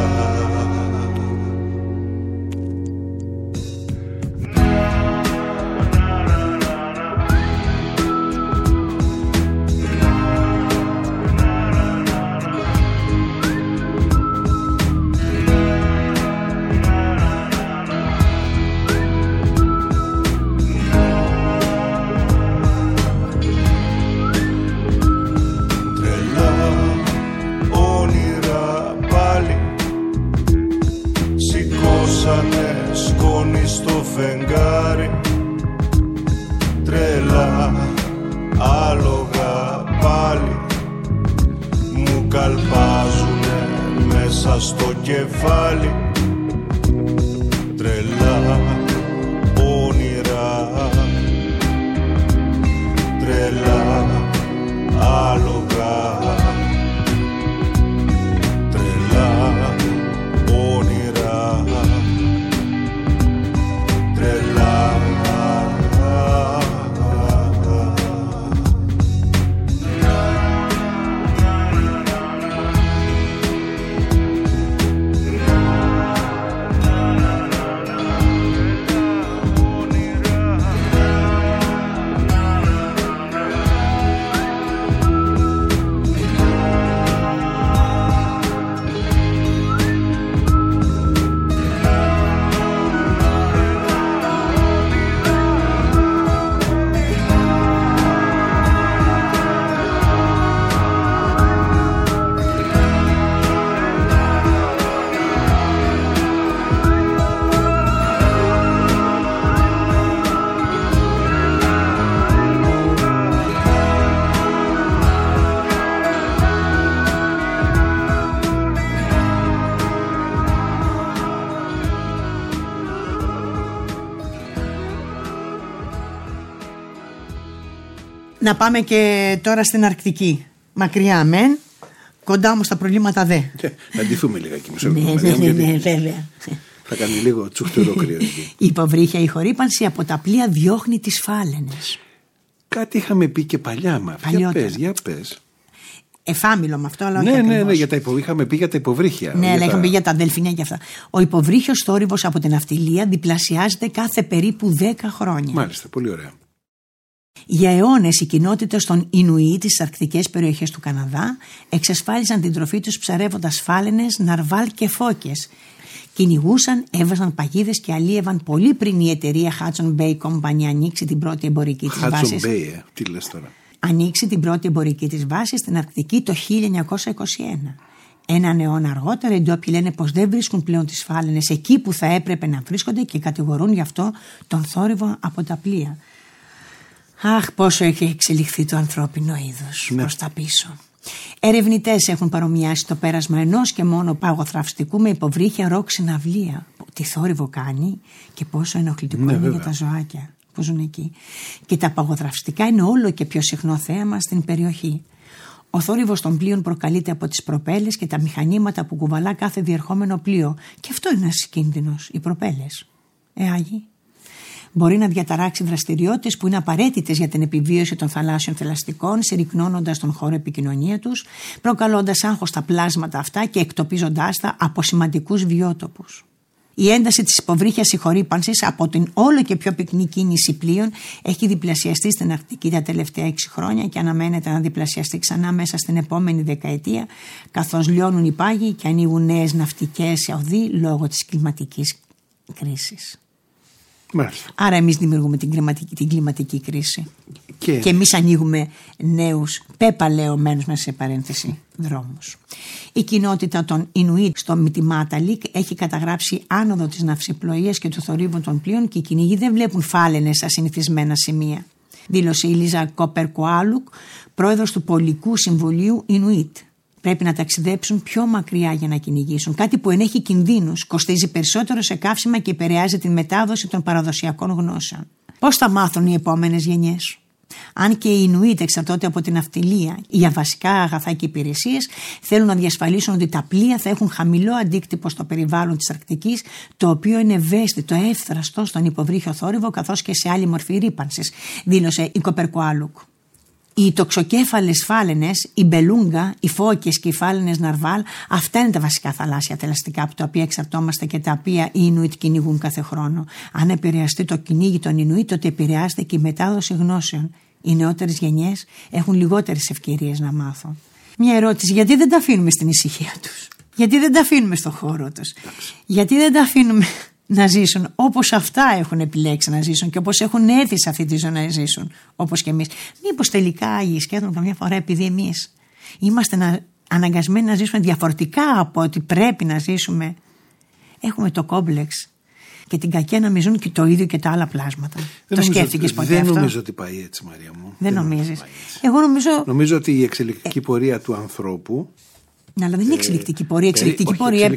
Σκόνη στο φεγγάρι, τρελά άλογα πάλι μου καλπάζουνε μέσα στο κεφάλι. Τρελά όνειρα, τρελά άλογα, τρελά όνειρα, τρελά. Να πάμε και τώρα στην Αρκτική. Μακριά μεν, κοντά όμως τα προβλήματα δε. Να ντυθούμε λιγάκι μισό Ναι, βέβαια. Θα κάνει λίγο τσούχτερο κρύο εκεί. Η υποβρύχια, η χορύπανση από τα πλοία διώχνει τις φάλαινες. Κάτι είχαμε πει και παλιά μα. Για πες. Εφάμιλο με αυτό, αλλά όχι ακριβώς. Είχαμε πει για τα υποβρύχια. Ναι, αλλά είχαμε πει για τα δελφινιά και αυτά. Ο υποβρύχιος θόρυβος από την ναυτιλία διπλασιάζεται κάθε περίπου 10 χρόνια. Μάλιστα, πολύ ωραία. Για αιώνες οι κοινότητες των Ινουίτ στις αρκτικές περιοχές του Καναδά εξασφάλιζαν την τροφή τους ψαρεύοντας φάλαινες, ναρβάλ και φώκες. Κυνηγούσαν, έβαζαν παγίδες και αλίευαν πολύ πριν η εταιρεία Hudson Bay Company ανοίξει την πρώτη εμπορική της βάση. Hudson Bay, τι λες τώρα. Ανοίξει την πρώτη εμπορική της βάση στην Αρκτική το 1921. Έναν αιώνα αργότερα οι ντόπιοι λένε πως δεν βρίσκουν πλέον τις φάλαινες εκεί που θα έπρεπε να βρίσκονται και κατηγορούν γι' αυτό τον θόρυβο από τα πλοία. Αχ, πόσο έχει εξελιχθεί το ανθρώπινο είδος προς τα πίσω. Ερευνητές έχουν παρομοιάσει το πέρασμα ενός και μόνο πάγου-θραυστικού με υποβρύχια ροκ συναυλία. Τι θόρυβο κάνει και πόσο ενοχλητικό είναι για τα ζωάκια που ζουν εκεί. Και τα παγοθραυστικά είναι όλο και πιο συχνό θέαμα στην περιοχή. Ο θόρυβος των πλοίων προκαλείται από τις προπέλες και τα μηχανήματα που κουβαλά κάθε διερχόμενο πλοίο. Και αυτό είναι ένας κίνδυνος, οι προπέλες. Άγιοι. Μπορεί να διαταράξει δραστηριότητες που είναι απαραίτητες για την επιβίωση των θαλάσσιων θηλαστικών, συρρυκνώνοντας τον χώρο επικοινωνία τους, προκαλώντας άγχος στα πλάσματα αυτά και εκτοπίζοντάς τα από σημαντικούς βιότοπους. Η ένταση της υποβρύχιας συγχωρήπανσης από την όλο και πιο πυκνή κίνηση πλοίων έχει διπλασιαστεί στην Αρκτική τα τελευταία 6 χρόνια και αναμένεται να διπλασιαστεί ξανά μέσα στην επόμενη δεκαετία, καθώς λιώνουν οι πάγοι και ανοίγουν νέες ναυτικές οδοί λόγω της κλιματικής κρίσης. Μάλιστα. Άρα εμείς δημιουργούμε την κλιματική κρίση και εμείς ανοίγουμε νέους πεπαλαιωμένους μέσα σε παρένθεση δρόμους. Η κοινότητα των Ινουίτ στο Μιτιμάταλικ έχει καταγράψει άνοδο της ναυσιπλοείας και του θορύβου των πλοίων και οι κυνηγοί δεν βλέπουν φάλαινες στα συνηθισμένα σημεία. Δήλωσε η Λίζα Κόπερκοάλουκ, πρόεδρος του Πολικού Συμβουλίου Ινουίτ. πρέπει να ταξιδέψουν πιο μακριά για να κυνηγήσουν. Κάτι που ενέχει κινδύνους, κοστίζει περισσότερο σε καύσιμα και επηρεάζει την μετάδοση των παραδοσιακών γνώσεων. Πώς θα μάθουν οι επόμενες γενιές? Αν και οι Ινουίτ εξαρτώνται από την ναυτιλία για βασικά αγαθά και υπηρεσίες, θέλουν να διασφαλίσουν ότι τα πλοία θα έχουν χαμηλό αντίκτυπο στο περιβάλλον της Αρκτικής, το οποίο είναι ευαίσθητο, εύθραστο στον υποβρύχιο θόρυβο καθώς και σε άλλη μορφή ρύπανσης, δήλωσε η Κοπερκουάλουκ. Οι τοξοκέφαλες φάλαινες, η μπελούγκα, οι φώκες και οι φάλαινες ναρβάλ, αυτά είναι τα βασικά θαλάσσια θηλαστικά από τα οποία εξαρτώμαστε και τα οποία οι Ινουίτ κυνηγούν κάθε χρόνο. Αν επηρεαστεί το κυνήγι των Ινουίτ, τότε επηρεάζεται και η μετάδοση γνώσεων. Οι νεότερες γενιές έχουν λιγότερες ευκαιρίες να μάθουν. Μια ερώτηση: γιατί δεν τα αφήνουμε στην ησυχία τους? Γιατί δεν τα αφήνουμε στο χώρο τους? Γιατί δεν τα αφήνουμε να ζήσουν όπως αυτά έχουν επιλέξει να ζήσουν και όπως έχουν έρθει σε αυτή τη ζωή να ζήσουν, όπως και εμείς? Μήπως τελικά οι σκέφτονται καμιά φορά επειδή εμείς είμαστε αναγκασμένοι να ζήσουμε διαφορετικά από ό,τι πρέπει να ζήσουμε? Έχουμε το κόμπλεξ και την κακία να μιζούν και το ίδιο και τα άλλα πλάσματα. Το σκέφτηκες ποτέ αυτό? Δεν νομίζω ότι πάει έτσι, Μαρία μου. Δεν νομίζεις? Εγώ νομίζω ότι η εξελικτική πορεία του ανθρώπου. Ναι, αλλά δεν είναι εξελικτική πορεία. Η εξελικτική πορεία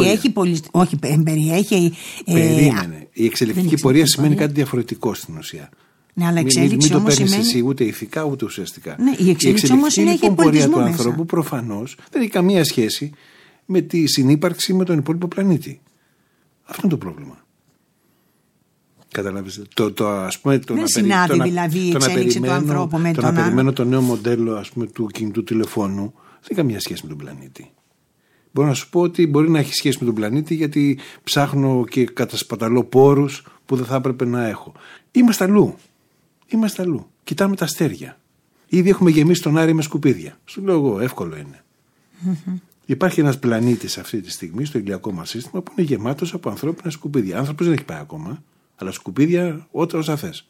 εμπεριέχει. Περίμενε. Η εξελικτική πορεία σημαίνει κάτι διαφορετικό στην ουσία. Ναι, αλλά εξέλιξη μην το παίρνεις σημαίνει... εσύ ούτε ηθικά ούτε ουσιαστικά. Ναι, η εξέλιξη όμως είναι η πορεία του ανθρώπου προφανώς δεν έχει καμία σχέση με τη συνύπαρξη με τον υπόλοιπο πλανήτη. Αυτό είναι το πρόβλημα. Καταλάβεις, δεν συνάδει δηλαδή η εξέλιξη του ανθρώπου με τον άλλο. Να περιμένω το νέο μοντέλο, ας πούμε, του κινητού τηλεφώνου, δεν έχει καμία σχέση με τον πλανήτη. Μπορώ να σου πω ότι μπορεί να έχει σχέση με τον πλανήτη, γιατί ψάχνω και κατασπαταλώ πόρους που δεν θα έπρεπε να έχω. Είμαστε αλλού. Κοιτάμε τα αστέρια. Ήδη έχουμε γεμίσει τον Άρη με σκουπίδια. Σου λέω εγώ, εύκολο είναι. Υπάρχει ένας πλανήτης αυτή τη στιγμή στο ηλιακό μας σύστημα που είναι γεμάτος από ανθρώπινα σκουπίδια. Άνθρωπος δεν έχει πάει ακόμα, αλλά σκουπίδια όσα θες.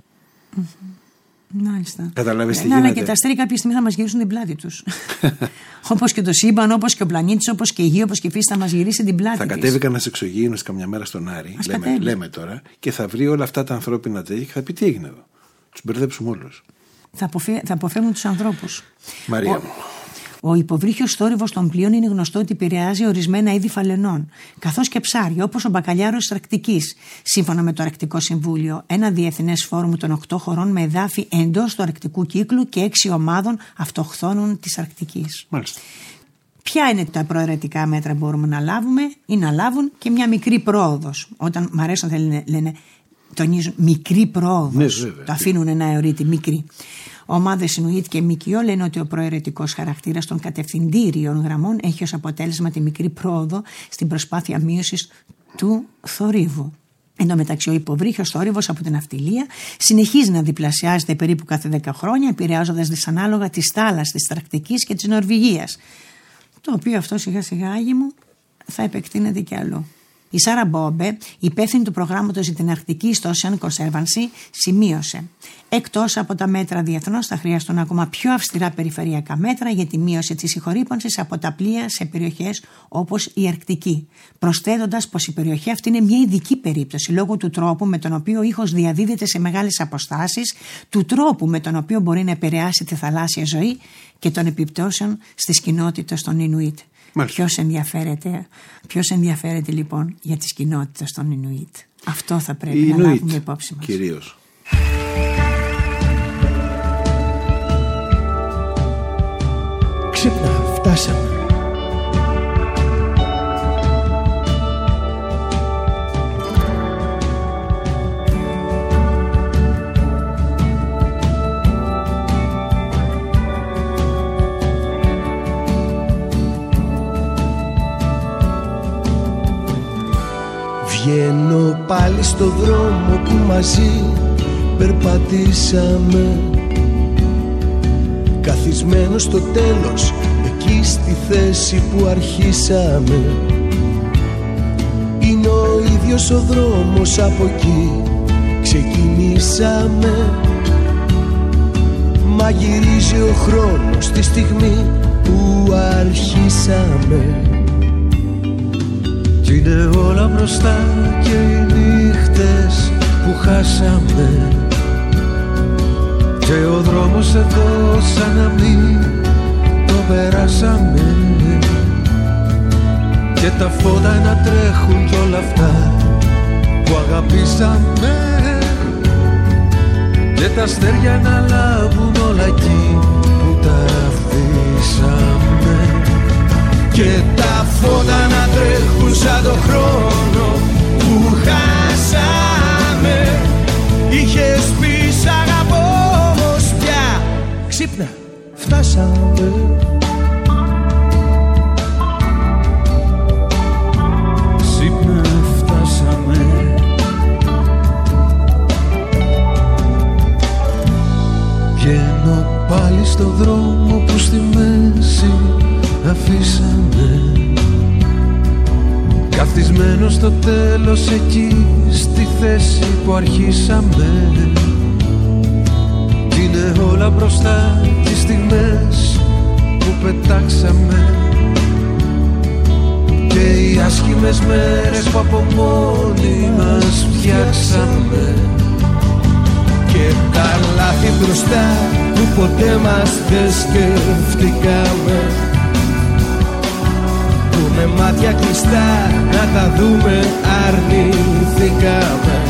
Μάλιστα. Καταλάβεις τι γίνεται? Αλλά και τα αστέρια κάποια στιγμή θα μας γυρίσουν την πλάτη τους. Όπως και το σύμπαν, όπως και ο πλανήτης, όπως και η γη, όπως και η φύση θα μας γυρίσει την πλάτη της. Θα κατέβει κανένας εξωγήινος καμιά μέρα στον Άρη, λέμε τώρα, και θα βρει όλα αυτά τα ανθρώπινα τέτοια και θα πει: τι έγινε εδώ? Τους μπερδέψουμε όλους. Θα αποφεύγουν τους ανθρώπους. Μαρία μου. Ο υποβρύχιος θόρυβος των πλοίων είναι γνωστό ότι επηρεάζει ορισμένα είδη φαλενών, καθώς και ψάρια, όπως ο μπακαλιάρος της Αρκτικής, σύμφωνα με το Αρκτικό Συμβούλιο, ένα διεθνές φόρουμ των 8 χωρών με εδάφη εντός του αρκτικού κύκλου και 6 ομάδων αυτοχθόνων της Αρκτικής. Μάλιστα. Ποια είναι τα προαιρετικά μέτρα που μπορούμε να λάβουμε ή να λάβουν? Και μια μικρή πρόοδος. Όταν μ' αρέσει να λένε, τονίζουν μικρή πρόοδος. Ναι, το αφήνουν ένα αιωρίτη μικρή. Ομάδες Ινουίτ και ΜΚΟ λένε ότι ο προαιρετικός χαρακτήρας των κατευθυντήριων γραμμών έχει ως αποτέλεσμα τη μικρή πρόοδο στην προσπάθεια μείωσης του θορύβου. Εν τω μεταξύ, ο υποβρύχιος θόρυβος από την ναυτιλία συνεχίζει να διπλασιάζεται περίπου κάθε 10 χρόνια, επηρεάζοντας δυσανάλογα τις θάλασσες της Αρκτικής και της Νορβηγίας. Το οποίο αυτό σιγά σιγά, Άγιοι μου, θα επεκτείνεται κι αλλού. Η Σάρα Μπόμπε, υπεύθυνη του προγράμματος για την Αρκτική στο Ocean Conservancy, σημείωσε: εκτός από τα μέτρα διεθνώς, θα χρειαστούν ακόμα πιο αυστηρά περιφερειακά μέτρα για τη μείωση της συγχωρήπανσης από τα πλοία σε περιοχές όπως η Αρκτική. Προσθέτοντας πως η περιοχή αυτή είναι μια ειδική περίπτωση λόγω του τρόπου με τον οποίο ο ήχος διαδίδεται σε μεγάλες αποστάσεις, του τρόπου με τον οποίο μπορεί να επηρεάσει τη θαλάσσια ζωή και των επιπτώσεων στις κοινότητες των Ινουίτ. Ποιος ενδιαφέρεται λοιπόν για τις κοινότητες των Ινουίτ? Αυτό θα πρέπει να λάβουμε υπόψη μας. Κυρίως. Ξύπνα, φτάσαμε. Βγαίνω πάλι στο δρόμο που μαζί περπατήσαμε, καθισμένο στο τέλος, εκεί στη θέση που αρχίσαμε. Είναι ο ίδιος ο δρόμος, από εκεί ξεκινήσαμε. Μα γυρίζει ο χρόνος στη στιγμή που αρχίσαμε. Κι είναι όλα μπροστά και οι νύχτες που χάσαμε, και ο δρόμος εδώ σαν να μην το περάσαμε. και τα φώτα να τρέχουν κι όλα αυτά που αγαπήσαμε και τα αστέρια να λάβουν όλα εκεί που τα αφήσαμε και τα φώτα να τρέχουν σαν το χρόνο που χάσαμε. Είχες πει σ' αγαπώ όμως πια ξύπνα φτάσαμε. Ξύπνα φτάσαμε. Βγαίνω πάλι στο δρόμο που στη μέση αφήσαμε, καθισμένο στο τέλος εκεί στη θέση που αρχίσαμε. Κι είναι όλα μπροστά τις στιγμές που πετάξαμε και οι άσχημες μέρες που από μόνοι μας φτιάξαμε και τα λάθη μπροστά που ποτέ μας δεν σκεφτήκαμε, που με μάτια κλειστά να τα δούμε αρνηθήκαμε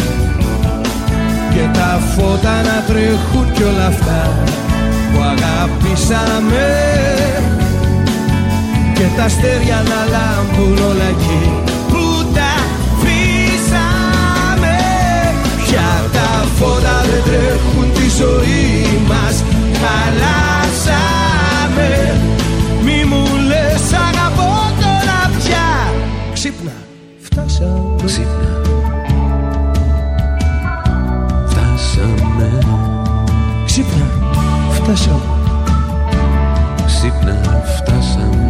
και τα φώτα να τρέχουν κι όλα αυτά που αγαπήσαμε και τα αστέρια να λάμπουν όλα εκεί που τα αφήσαμε. Πια τα φώτα δεν τρέχουν τη ζωή μας, χαλάσαμε. Μη μου λες αγαπώ τώρα πια. Ξύπνα, φτάσαμε. Ξύπνα, φτάσαμε. Ξύπνα, φτάσαμε. Ξύπνα, φτάσαμε.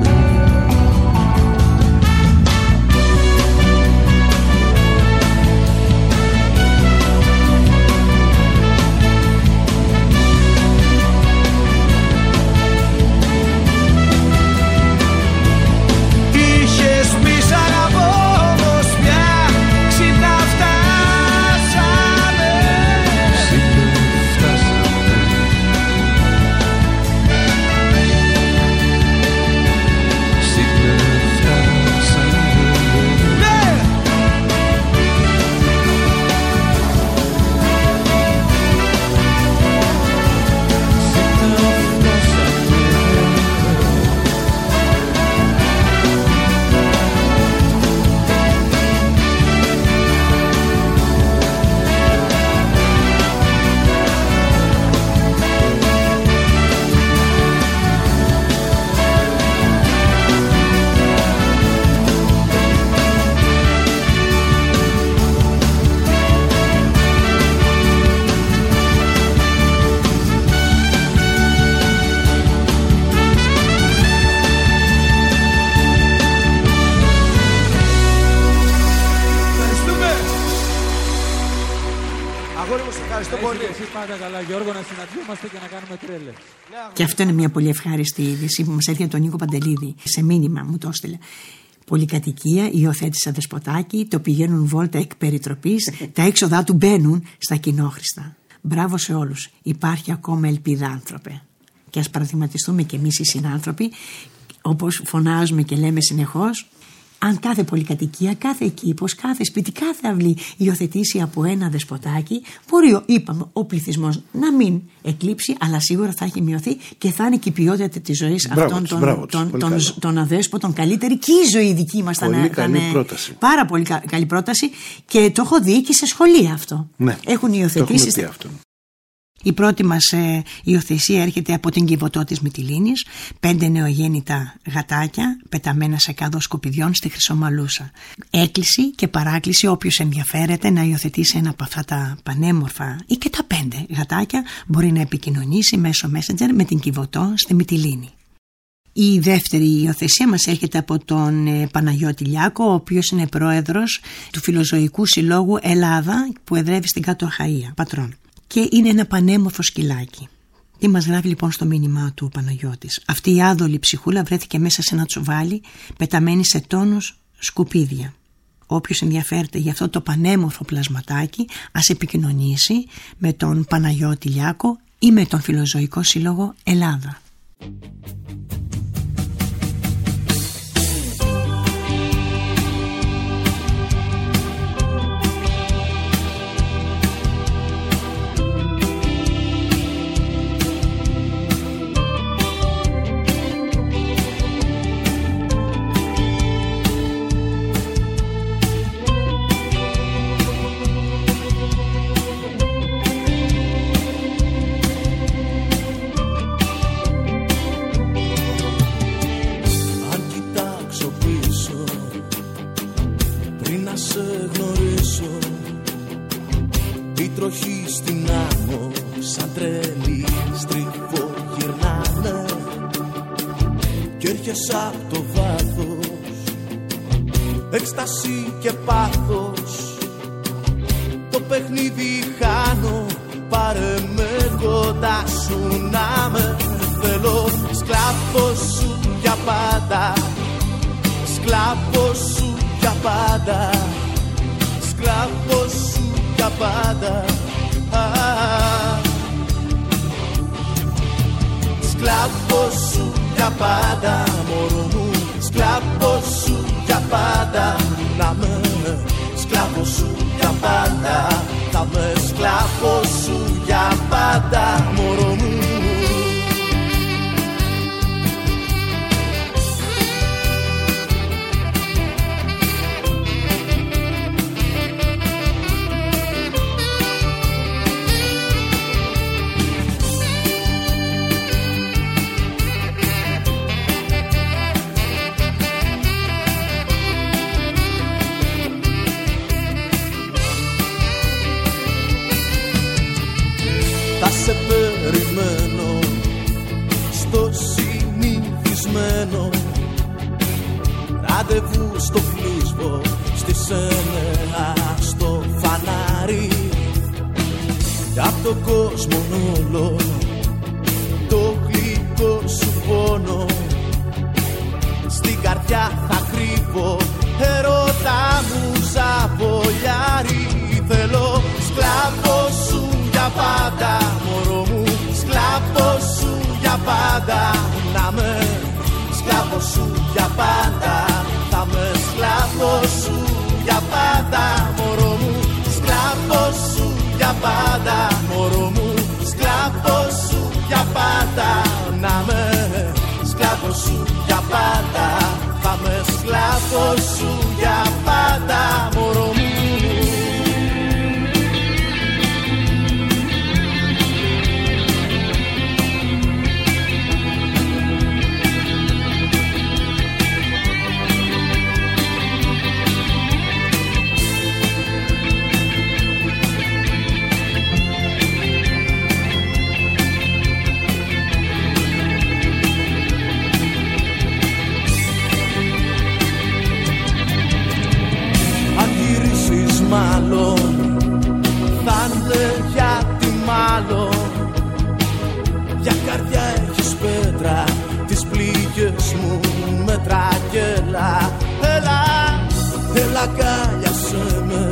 Και αυτό είναι μια πολύ ευχάριστη είδηση που μας έρχεται από τον Νίκο Παντελίδη. Σε μήνυμα μου το έστειλε. Πολυκατοικία, υιοθέτησα δεσποτάκι, το πηγαίνουν βόλτα εκ περιτροπής, τα έξοδά του μπαίνουν στα κοινόχρηστα. Μπράβο σε όλους. Υπάρχει ακόμα ελπίδα, άνθρωπε. Και ας παραδειγματιστούμε κι εμείς οι συνάνθρωποι, όπως φωνάζουμε και λέμε συνεχώς. Αν κάθε πολυκατοικία, κάθε κήπος, κάθε σπίτι, κάθε αυλή υιοθετήσει από ένα δεσποτάκι, μπορεί, είπαμε, ο πληθυσμός να μην εκλείψει, αλλά σίγουρα θα έχει μειωθεί και θα είναι και η ποιότητα της ζωής αυτών των αδέσποτων καλύτερη και η ζωή δική μας θα είναι. Πάρα πολύ καλή πρόταση και το έχω δει και σε σχολεία αυτό. Ναι, έχουν υιοθετήσει. Η πρώτη μας υιοθεσία έρχεται από την Κιβωτό της Μυτιλήνης, 5 νεογέννητα γατάκια πεταμένα σε κάδο σκουπιδιών στη Χρυσομαλούσα. Έκκληση και παράκληση όποιος ενδιαφέρεται να υιοθετήσει ένα από αυτά τα πανέμορφα ή και τα 5 γατάκια μπορεί να επικοινωνήσει μέσω Messenger με την Κιβωτό στη Μυτιλήνη. Η δεύτερη υιοθεσία μας έρχεται από τον Παναγιώτη Λιάκο, ο οποίος είναι πρόεδρος του Φιλοζωικού Συλλόγου Ελλάδα που εδρεύει στην Κάτω Αχαΐα, πατρών. Και είναι ένα πανέμορφο σκυλάκι. Τι μας γράφει λοιπόν στο μήνυμά του ο Παναγιώτης? Αυτή η άδολη ψυχούλα βρέθηκε μέσα σε ένα τσουβάλι, πεταμένη σε τόνους σκουπίδια. Όποιος ενδιαφέρεται για αυτό το πανέμορφο πλασματάκι, ας επικοινωνήσει με τον Παναγιώτη Λιάκο ή με τον Φιλοζωικό Σύλλογο Ελλάδα. πριν να σε γνωρίσω. Η τροχή στην άμμο σαν τρελή στριφό γυρνάνε κι έρχεσαι απ' το βάθος, έκσταση και πάθος. Το παιχνίδι χάνω, πάρε με κοντά σου να με θέλω. Σκλάβος σου για πάντα, σκλάβος σου για πάντα, σκλάβος σου για πάντα. Σκλάβος σου για πάντα, μωρό μου, σκλάβος σου για πάντα. Να με σκλάβος σου για πάντα, θα με σκλάβος σου για πάντα, μωρό μου. Θα σε περιμένω στο συνηθισμένο ραντεβού στο Φλίσβο, στις 9 στο φανάρι. Κι απ' τον κόσμο όλο το γλυκό σου πόνο στην καρδιά θα κρύβω. Ερώτα μου ζαβολιάρι, θέλω σκλάβο σου για πάντα, μωρό μου, σκλάβο σου για πάντα. Να με σκλάβο σου για πάντα, θα με σκλάβο σου για πάντα, μωρό μου, σκλάβο σου για πάντα, μωρό μου, σκλάβο σου για πάντα. Να με σκλάβο σου για πάντα, θα με σκλάβο σου για πάντα, μωρό μου. Μάλλον θα είναι γιατί μάλλον για καρδιά έχεις πέτρα, τις πληγές μου με τράγγελα. Έλα, έλα κάλιασέ με,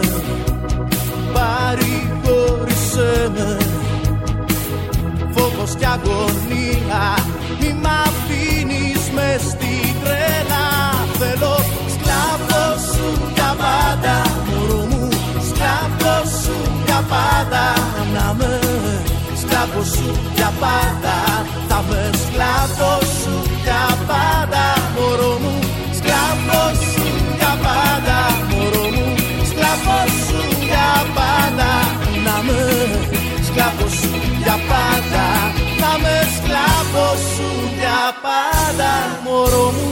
παρηγόρησέ με. Φόβος κι αγωνία, μη μ' αφήνεις μες στην τρέλα. Θέλω σκλάβο σου για πάντα, μωρό μου, σκλάβο σου για πάντα. Να με σκλάβο σου για πάντα, θα με σκλάβο σου για πάντα, μωρό μου, σκλάβο σου για πάντα, μωρό μου, σκλάβο σου για πάντα. Να με σκλάβο σου για πάντα, θα με σκλάβο σου για πάντα, μωρό μου.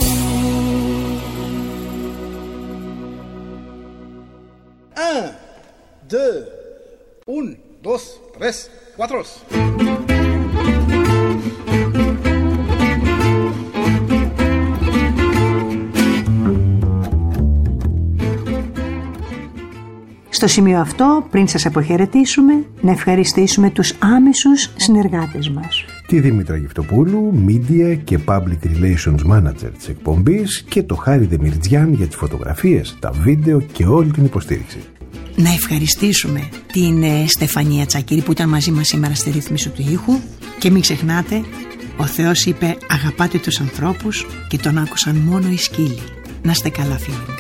1, 2, 1, 2, 3, 4. Στο σημείο αυτό, πριν σας αποχαιρετήσουμε, να ευχαριστήσουμε τους άμεσους συνεργάτες μας. Τη Δήμητρα Γευτοπούλου, Media και Public Relations Manager της εκπομπής, και το Χάρη Δεμιρτζιάν για τις φωτογραφίες, τα βίντεο και όλη την υποστήριξη. Να ευχαριστήσουμε την Στεφανία Τσακίρη που ήταν μαζί μας σήμερα στη ρύθμιση του ήχου, και μην ξεχνάτε, ο Θεός είπε αγαπάτε τους ανθρώπους και τον άκουσαν μόνο οι σκύλοι. Να είστε καλά, φίλοι.